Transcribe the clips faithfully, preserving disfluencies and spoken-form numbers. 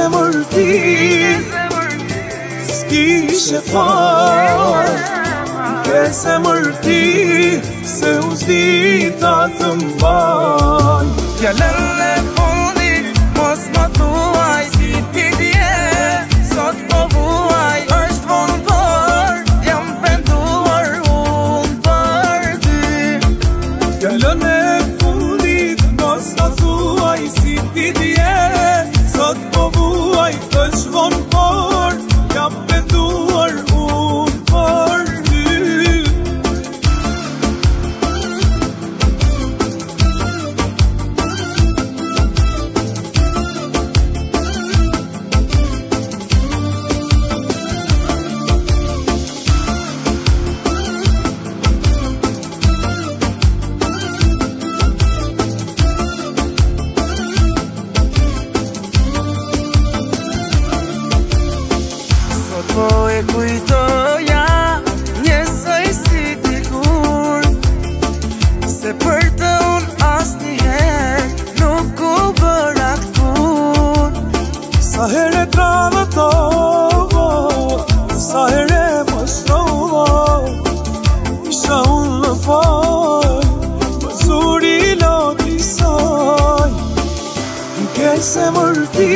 zemër ti s'kishe far, ke zemër ti se u s'dita të mbaj. Fjallën e fundit mos më thuaj, si ti dje sot po vuaj. Është vonë por jam penduar unë për ty. Fjallën e fundit mos më thuaj, si ti dje sot po vuaj. Është vonë por jam penduar unë për ty. Po e kujtoja njësoj si dikur, se për të unë asnjëherë nuk u bëra kur. Sa herë e travëtova, sa herë e mostrova, isha unë në faj, më zuri loti saj. Ke zemër ti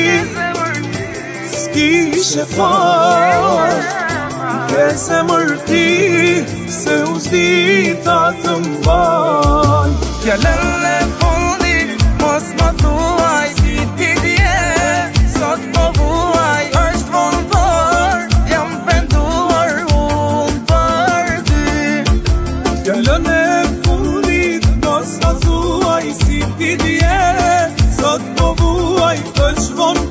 s'kishe far, ke zemër ti se u s'dita të mbaj. Fjallën e fundit mos më thuaj, si ti dje sot po vuaj. Është vonë por jam penduar unë për ty. Fjallën e fundit mos më thuaj, si ti dje sot po vuaj. Është vonë